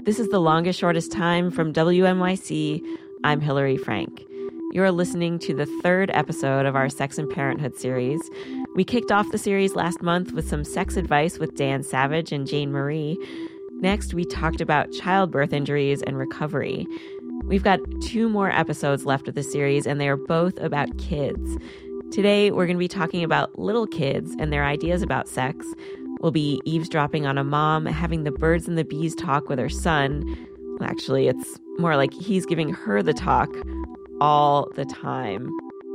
This is The Longest Shortest Time from WNYC. I'm Hillary Frank. You're listening to the third episode of our Sex and Parenthood series. We kicked off the series last month with some sex advice with Dan Savage and Jane Marie. Next, we talked about childbirth injuries and recovery. We've got 2 more episodes left of the series, and they are both about kids. Today, we're going to be talking about little kids and their ideas about sex. We'll be eavesdropping on a mom having the birds and the bees talk with her son. Actually, it's more like he's giving her the talk all the time.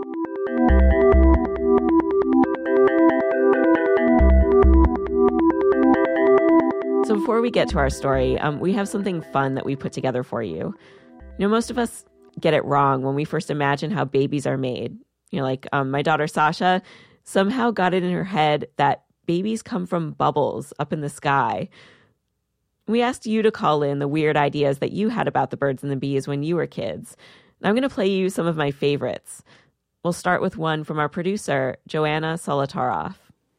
So before we get to our story, we have something fun that we put together for you. You know, most of us get it wrong when we first imagine how babies are made. You know, like my daughter Sasha somehow got it in her head that babies come from bubbles up in the sky. We asked you to call in the weird ideas that you had about the birds and the bees when you were kids. I'm going to play you some of my favorites. We'll start with one from our producer, Joanna Solotaroff.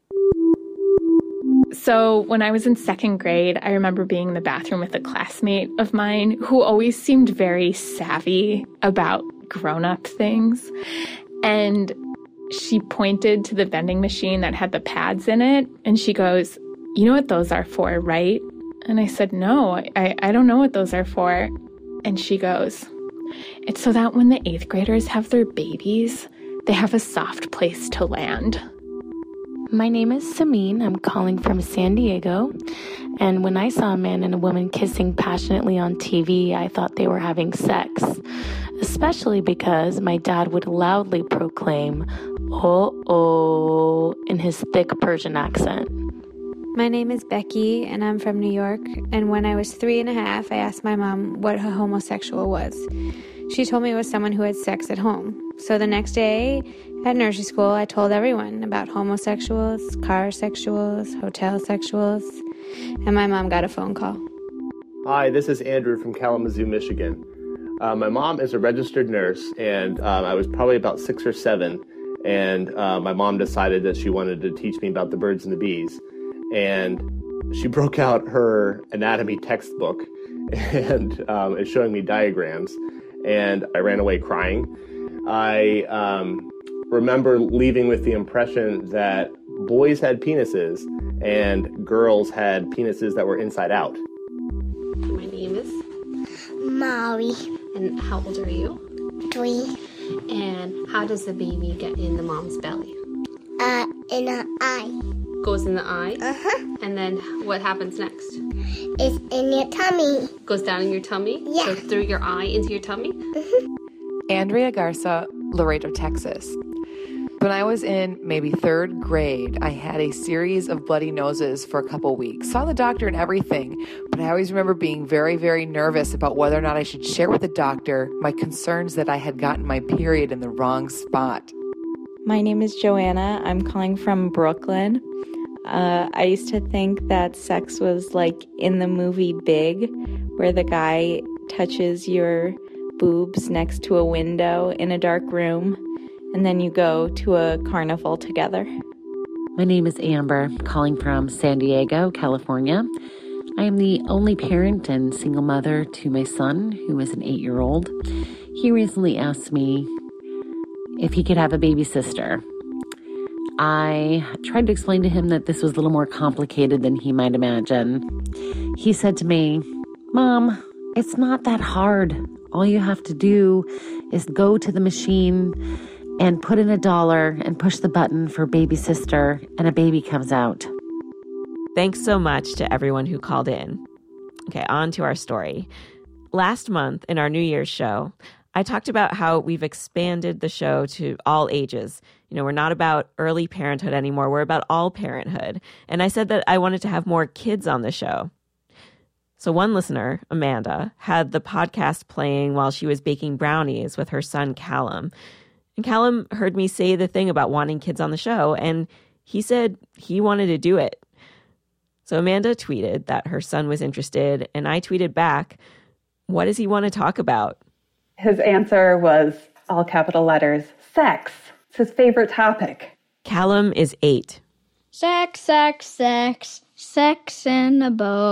So when I was in 2nd grade, I remember being in the bathroom with a classmate of mine who always seemed very savvy about grown-up things. And she pointed to the vending machine that had the pads in it, and she goes, "You know what those are for, right?" And I said, "No, I don't know what those are for." And she goes, "It's so that when the 8th graders have their babies, they have a soft place to land." My name is Sameen. I'm calling from San Diego. And when I saw a man and a woman kissing passionately on TV, I thought they were having sex. Especially because my dad would loudly proclaim, "Oh," in his thick Persian accent. My name is Becky, and I'm from New York. And when I was 3.5, I asked my mom what a homosexual was. She told me it was someone who had sex at home. So the next day at nursery school, I told everyone about homosexuals, car sexuals, hotel sexuals, and my mom got a phone call. Hi, this is Andrew from Kalamazoo, Michigan. My mom is a registered nurse, and I was probably about 6 or 7, and my mom decided that she wanted to teach me about the birds and the bees. And she broke out her anatomy textbook and is showing me diagrams, and I ran away crying. I remember leaving with the impression that boys had penises and girls had penises that were inside out. My name is Molly. And how old are you? 3. And how does the baby get in the mom's belly? In the eye. Goes in the eye? Uh-huh. And then what happens next? It's in your tummy. Goes down in your tummy? Yeah. So through your eye into your tummy? Mm-hmm. Andrea Garza, Laredo, Texas. When I was in maybe 3rd grade, I had a series of bloody noses for a couple weeks. Saw the doctor and everything, but I always remember being very, very nervous about whether or not I should share with the doctor my concerns that I had gotten my period in the wrong spot. My name is Joanna. I'm calling from Brooklyn. I used to think that sex was like in the movie Big, where the guy touches your boobs next to a window in a dark room, and then you go to a carnival together. My name is Amber, calling from San Diego, California. I am the only parent and single mother to my son, who is an 8-year-old. He recently asked me if he could have a baby sister. I tried to explain to him that this was a little more complicated than he might imagine. He said to me, "Mom, it's not that hard. All you have to do is go to the machine and put in $1 and push the button for baby sister, and a baby comes out." Thanks so much to everyone who called in. Okay, on to our story. Last month in our New Year's show, I talked about how we've expanded the show to all ages. You know, we're not about early parenthood anymore. We're about all parenthood. And I said that I wanted to have more kids on the show. So one listener, Amanda, had the podcast playing while she was baking brownies with her son, Callum. And Callum heard me say the thing about wanting kids on the show, and he said he wanted to do it. So Amanda tweeted that her son was interested, and I tweeted back, "What does he want to talk about?" His answer was, all capital letters, sex. It's his favorite topic. Callum is 8. Sex, sex, sex, sex in a boat.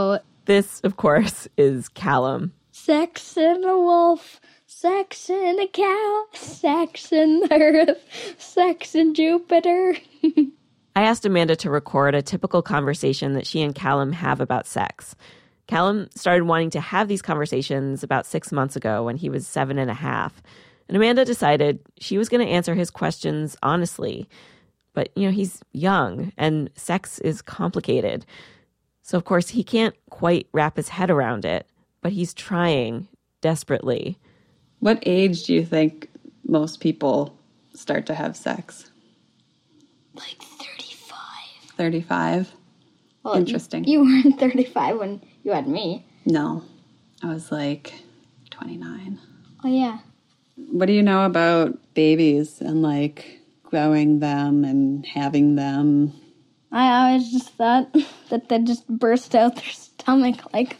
This, of course, is Callum. Sex and a wolf, sex and a cow, sex and the earth, sex and Jupiter. I asked Amanda to record a typical conversation that she and Callum have about sex. Callum started wanting to have these conversations about 6 months ago when he was 7.5. And Amanda decided she was going to answer his questions honestly. But, he's young and sex is complicated. So, of course, he can't quite wrap his head around it, but he's trying desperately. What age do you think most people start to have sex? Like 35. 35? Well, interesting. You weren't 35 when you had me. No, I was like 29. Oh, yeah. What do you know about babies and like growing them and having them? I always just thought that they just burst out their stomach like,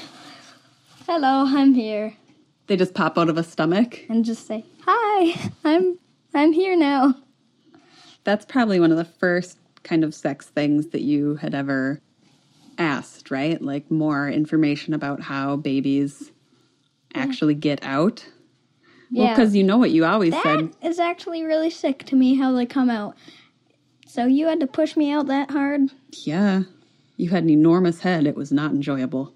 hello, I'm here. They just pop out of a stomach? And just say, hi, I'm here now. That's probably one of the first kind of sex things that you had ever asked, right? Like more information about how babies actually get out. Yeah. Well, because you know what you always said. That is actually really sick to me, how they come out. So you had to push me out that hard? Yeah. You had an enormous head. It was not enjoyable.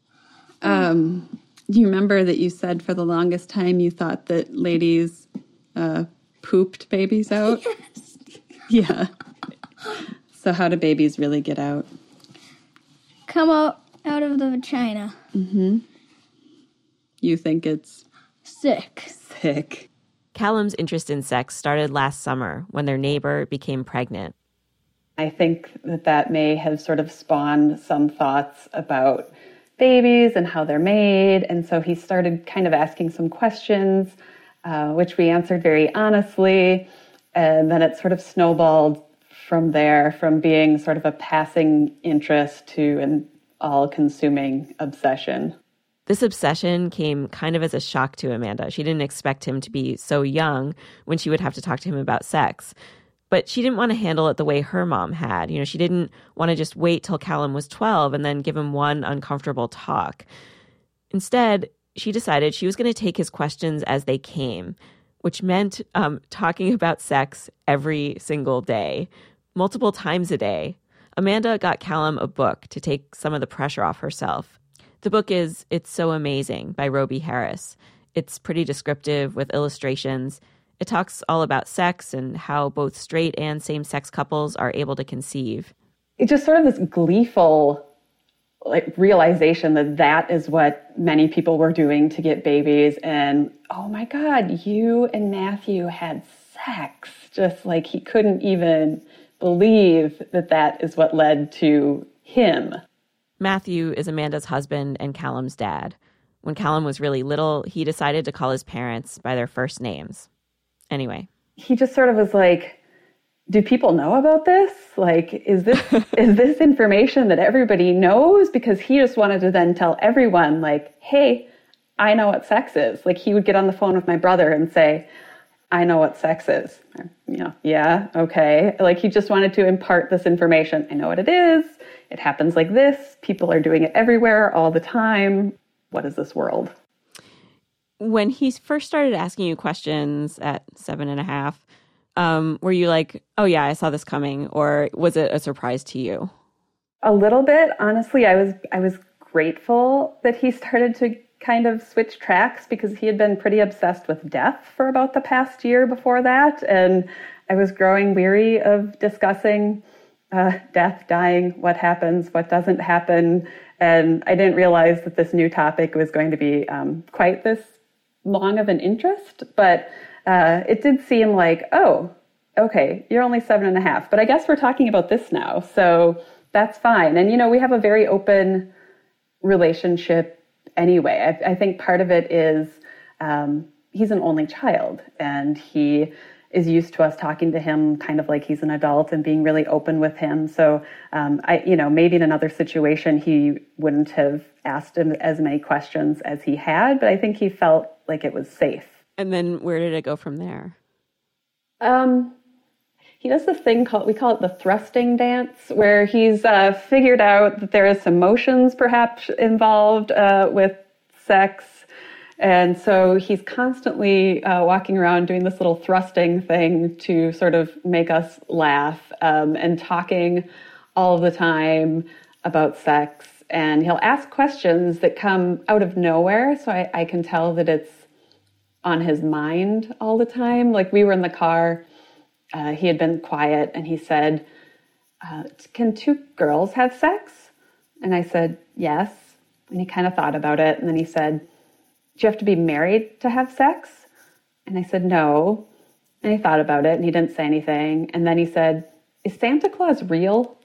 Do you remember that you said for the longest time you thought that ladies pooped babies out? Yes. Yeah. So how do babies really get out? Come out of the vagina. Mm-hmm. You think it's... Sick. Callum's interest in sex started last summer when their neighbor became pregnant. I think that may have sort of spawned some thoughts about babies and how they're made. And so he started kind of asking some questions, which we answered very honestly. And then it sort of snowballed from there, from being sort of a passing interest to an all-consuming obsession. This obsession came kind of as a shock to Amanda. She didn't expect him to be so young when she would have to talk to him about sex. But she didn't want to handle it the way her mom had. She didn't want to just wait till Callum was 12 and then give him one uncomfortable talk. Instead, she decided she was going to take his questions as they came, which meant talking about sex every single day, multiple times a day. Amanda got Callum a book to take some of the pressure off herself. The book is It's So Amazing by Roby Harris. It's pretty descriptive with illustrations. It talks all about sex and how both straight and same-sex couples are able to conceive. It's just sort of this gleeful realization that is what many people were doing to get babies. And, oh my God, you and Matthew had sex. Just like he couldn't even believe that is what led to him. Matthew is Amanda's husband and Callum's dad. When Callum was really little, he decided to call his parents by their first names. Anyway. He just sort of was like, do people know about this? Like, is this information that everybody knows? Because he just wanted to then tell everyone, like, hey, I know what sex is. Like, he would get on the phone with my brother and say, I know what sex is. Yeah, okay. Like, he just wanted to impart this information. I know what it is. It happens like this. People are doing it everywhere all the time. What is this world? When he first started asking you questions at 7.5, were you like, oh yeah, I saw this coming? Or was it a surprise to you? A little bit. Honestly, I was grateful that he started to kind of switch tracks because he had been pretty obsessed with death for about the past year before that. And I was growing weary of discussing death, dying, what happens, what doesn't happen. And I didn't realize that this new topic was going to be quite this long of an interest. But it did seem like, oh, okay, you're only 7.5. But I guess we're talking about this now. So that's fine. And, we have a very open relationship anyway. I think part of it is he's an only child, and he is used to us talking to him kind of like he's an adult and being really open with him. So, maybe in another situation, he wouldn't have asked him as many questions as he had, but I think he felt like it was safe. And then where did it go from there? he does this thing we call it the thrusting dance, where he's figured out that there is some motions perhaps involved with sex. And so he's constantly walking around doing this little thrusting thing to sort of make us laugh and talking all the time about sex. And he'll ask questions that come out of nowhere. So I can tell that it's on his mind all the time. Like we were in the car, he had been quiet and he said, can two girls have sex? And I said, yes. And he kind of thought about it. And then he said, do you have to be married to have sex? And I said, no. And he thought about it and he didn't say anything. And then he said, is Santa Claus real?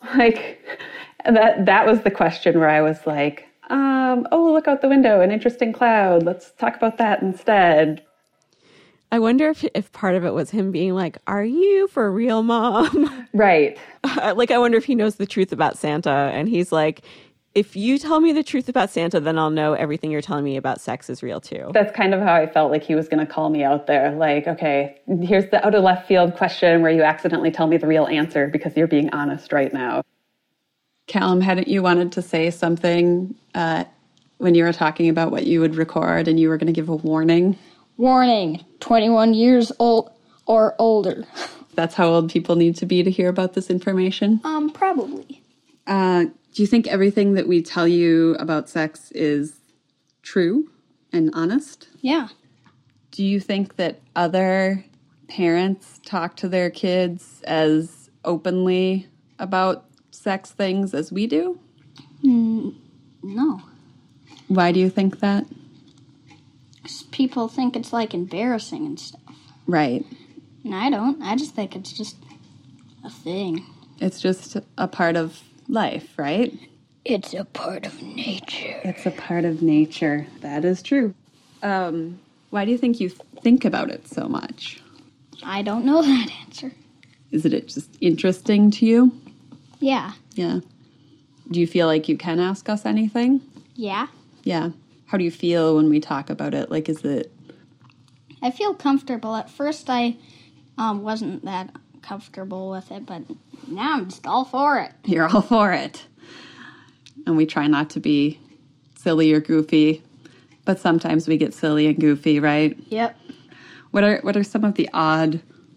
That was the question where I was like, oh, look out the window, an interesting cloud. Let's talk about that instead. I wonder if part of it was him being like, are you for real, Mom? Right. I wonder if he knows the truth about Santa. And he's like, if you tell me the truth about Santa, then I'll know everything you're telling me about sex is real too. That's kind of how I felt like he was going to call me out there. Like, okay, here's the out of left field question where you accidentally tell me the real answer because you're being honest right now. Callum, hadn't you wanted to say something when you were talking about what you would record and you were going to give a warning? Warning, 21 years old or older. That's how old people need to be to hear about this information? Probably. Do you think everything that we tell you about sex is true and honest? Yeah. Do you think that other parents talk to their kids as openly about sex things as we do? No. Why do you think that? 'Cause people think it's like embarrassing and stuff. Right. And I don't. I just think it's just a thing. It's just a part of life, right? It's a part of nature. It's a part of nature. That is true. Why do you think you think about it so much? I don't know that answer. Is it just interesting to you? Yeah. Yeah. Do you feel like you can ask us anything? Yeah. Yeah. How do you feel when we talk about it? Like, is it... I feel comfortable. At first, I wasn't that comfortable with it, but now I'm just all for it. You're all for it. And we try not to be silly or goofy, but sometimes we get silly and goofy, right? Yep. What are some of the odd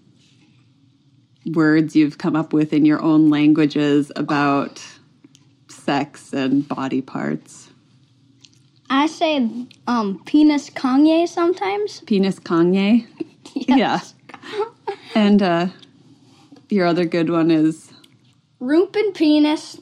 words you've come up with in your own languages about sex and body parts? I say penis Kanye sometimes. Penis Kanye? Yes. Yeah. And your other good one is? Roopin' penis.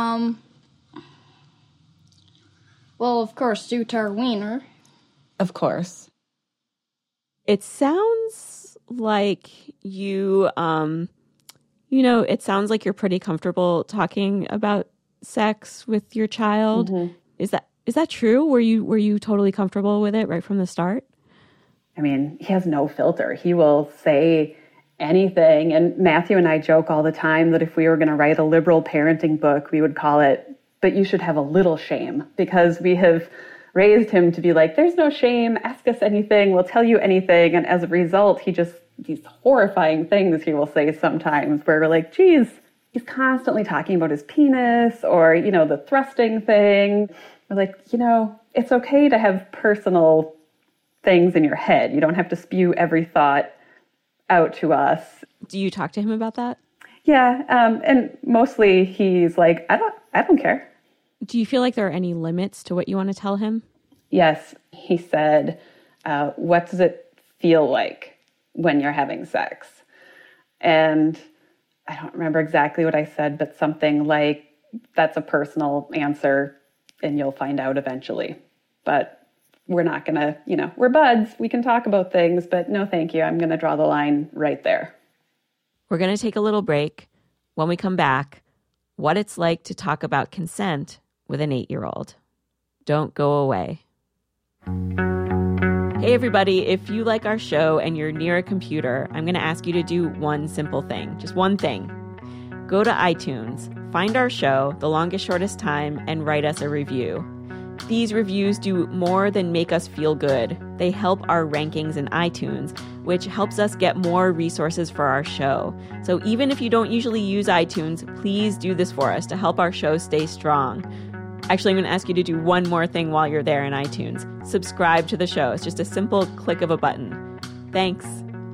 Well, of course, Zutar Wiener. Of course. It sounds like you, it sounds like you're pretty comfortable talking about sex with your child. Mm-hmm. Is that true? Were you totally comfortable with it right from the start? I mean, he has no filter. He will say anything. And Matthew and I joke all the time that if we were going to write a liberal parenting book, we would call it, But You Should Have a Little Shame, because we have raised him to be like, there's no shame, ask us anything, we'll tell you anything. And as a result, these horrifying things he will say sometimes where we're like, geez, he's constantly talking about his penis or, the thrusting thing. We're like, it's okay to have personal things in your head. You don't have to spew every thought out to us. Do you talk to him about that? Yeah. And mostly he's like, I don't care. Do you feel like there are any limits to what you want to tell him? Yes. He said, what does it feel like when you're having sex? And I don't remember exactly what I said, but something like, that's a personal answer and you'll find out eventually. But we're not going to, we're buds. We can talk about things, but no, thank you. I'm going to draw the line right there. We're going to take a little break. When we come back, what it's like to talk about consent with an 8-year-old. Don't go away. Hey, everybody. If you like our show and you're near a computer, I'm going to ask you to do one simple thing. Just one thing. Go to iTunes, find our show, The Longest Shortest Time, and write us a review. These reviews do more than make us feel good. They help our rankings in iTunes, which helps us get more resources for our show. So even if you don't usually use iTunes, please do this for us to help our show stay strong. Actually, I'm going to ask you to do one more thing while you're there in iTunes. Subscribe to the show. It's just a simple click of a button. Thanks.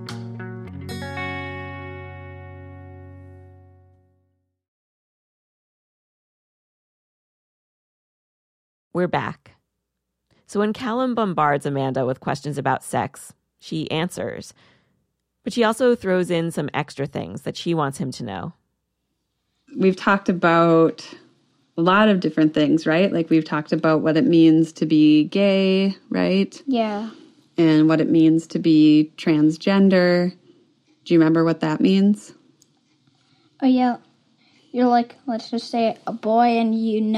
We're back. So when Callum bombards Amanda with questions about sex, she answers. But she also throws in some extra things that she wants him to know. We've talked about a lot of different things, right? Like we've talked about what it means to be gay, right? Yeah. And what it means to be transgender. Do you remember what that means? Oh, yeah. You're like, let's just say a boy and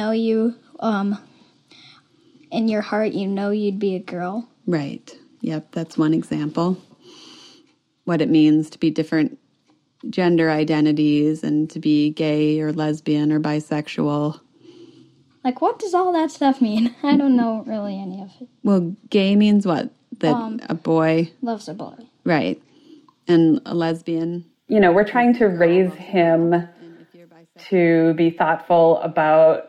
in your heart, you'd be a girl. Right. Yep, that's one example. What it means to be different gender identities and to be gay or lesbian or bisexual. Like, what does all that stuff mean? I don't know really any of it. Well, gay means what? That a boy loves a boy. Right. And a lesbian. You know, we're trying to raise him to be thoughtful about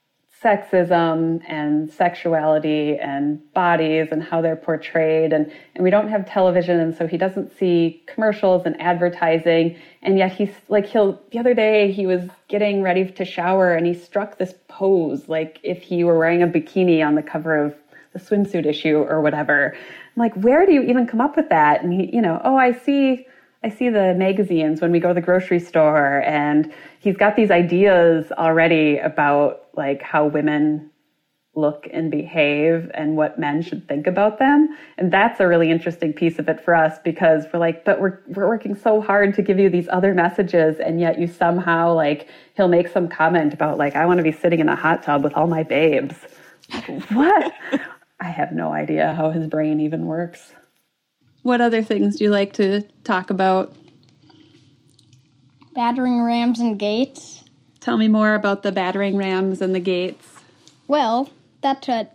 sexism and sexuality and bodies and how they're portrayed. And we don't have television, and so he doesn't see commercials and advertising. And yet the other day he was getting ready to shower and he struck this pose like if he were wearing a bikini on the cover of the swimsuit issue or whatever. I'm like, where do you even come up with that? And he, I see the magazines when we go to the grocery store, and he's got these ideas already about like how women look and behave and what men should think about them. And that's a really interesting piece of it for us, because we're like, but we're working so hard to give you these other messages, and yet you somehow like, he'll make some comment about like, I want to be sitting in a hot tub with all my babes. What? I have no idea how his brain even works. What other things do you like to talk about? Battering rams and gates. Tell me more about the battering rams and the gates. Well, that's what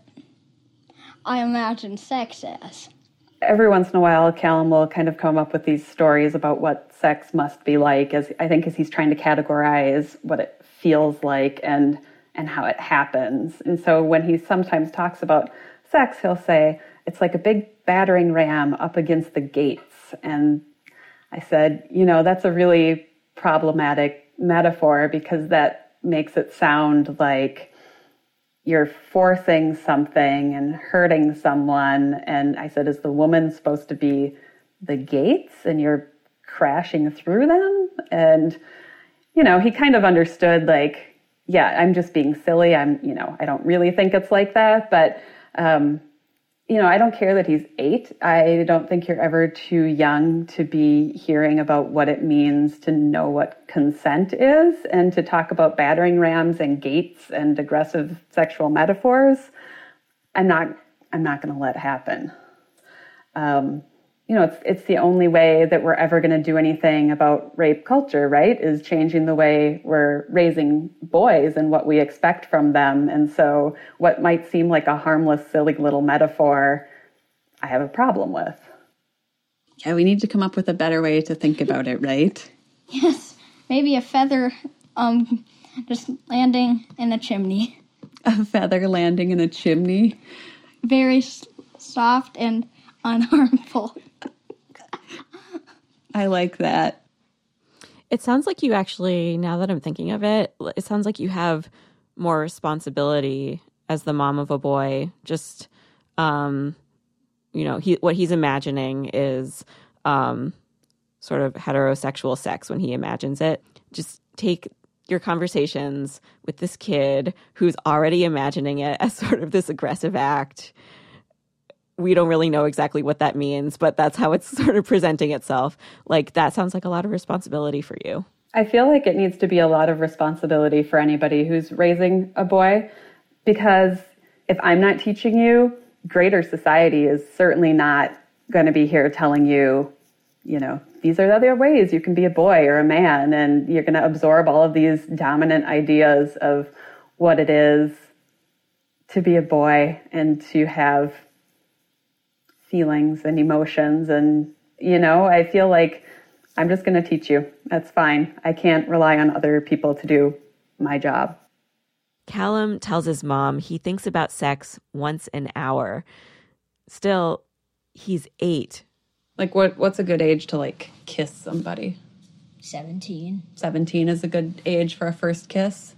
I imagine sex as. Every once in a while, Callum will kind of come up with these stories about what sex must be like, as he's trying to categorize what it feels like and how it happens. And so when he sometimes talks about sex, he'll say, it's like a big battering ram up against the gates. And I said, that's a really problematic metaphor, because that makes it sound like you're forcing something and hurting someone. And I said, is the woman supposed to be the gates and you're crashing through them? And, he kind of understood like, yeah, I'm just being silly. I don't really think it's like that. But, I don't care that he's 8. I don't think you're ever too young to be hearing about what it means to know what consent is and to talk about battering rams and gates and aggressive sexual metaphors. I'm not going to let it happen. It's the only way that we're ever going to do anything about rape culture, right? Is changing the way we're raising boys and what we expect from them. And so what might seem like a harmless, silly little metaphor, I have a problem with. Yeah, we need to come up with a better way to think about it, right? Yes, maybe a feather just landing in a chimney. A feather landing in a chimney? Very soft and unharmful. I like that. It sounds like you actually, now that I'm thinking of it, it sounds like you have more responsibility as the mom of a boy. Just, what he's imagining is sort of heterosexual sex when he imagines it. Just take your conversations with this kid who's already imagining it as sort of this aggressive act. We don't really know exactly what that means, but that's how it's sort of presenting itself. Like, that sounds like a lot of responsibility for you. I feel like it needs to be a lot of responsibility for anybody who's raising a boy, because if I'm not teaching you, greater society is certainly not going to be here telling you, these are the other ways you can be a boy or a man, and you're going to absorb all of these dominant ideas of what it is to be a boy and to have feelings and emotions and I feel like I'm just going to teach you. That's fine. I can't rely on other people to do my job. Callum tells his mom he thinks about sex once an hour. Still, he's 8. Like, what's a good age to, like, kiss somebody? 17. 17 is a good age for a first kiss?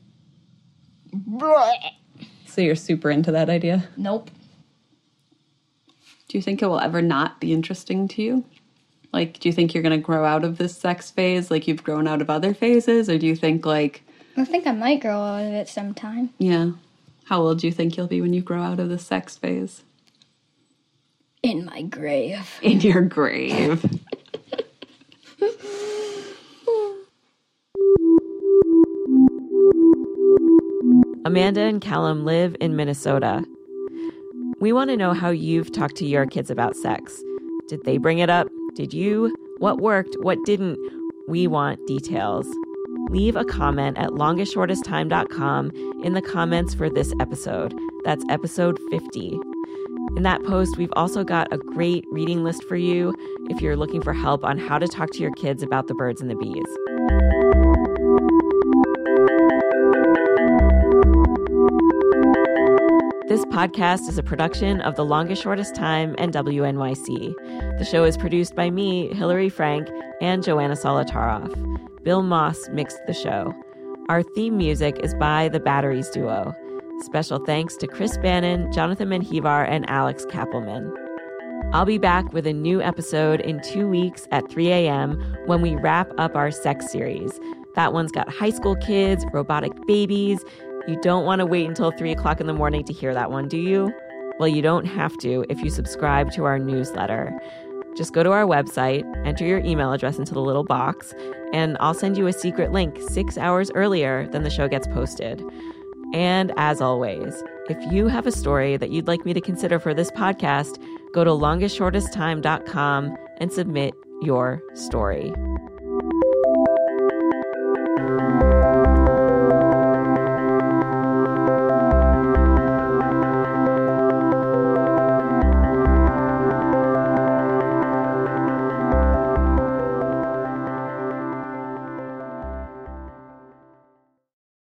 So you're super into that idea? Nope. Do you think it will ever not be interesting to you? Like, do you think you're going to grow out of this sex phase like you've grown out of other phases? Or do you think, like... I think I might grow out of it sometime. Yeah. How old do you think you'll be when you grow out of the sex phase? In my grave. In your grave. Amanda and Callum live in Minnesota. We want to know how you've talked to your kids about sex. Did they bring it up? Did you? What worked? What didn't? We want details. Leave a comment at longestshortesttime.com in the comments for this episode. That's episode 50. In that post, we've also got a great reading list for you if you're looking for help on how to talk to your kids about the birds and the bees. This podcast is a production of The Longest Shortest Time and WNYC. The show is produced by me, Hillary Frank, and Joanna Solotaroff. Bill Moss mixed the show. Our theme music is by the Batteries Duo. Special thanks to Chris Bannon, Jonathan Menjivar, and Alex Kappelman. I'll be back with a new episode in 2 weeks at 3 a.m. when we wrap up our sex series. That one's got high school kids, robotic babies. You don't want to wait until 3 o'clock in the morning to hear that one, do you? Well, you don't have to if you subscribe to our newsletter. Just go to our website, enter your email address into the little box, and I'll send you a secret link 6 hours earlier than the show gets posted. And as always, if you have a story that you'd like me to consider for this podcast, go to longestshortesttime.com and submit your story.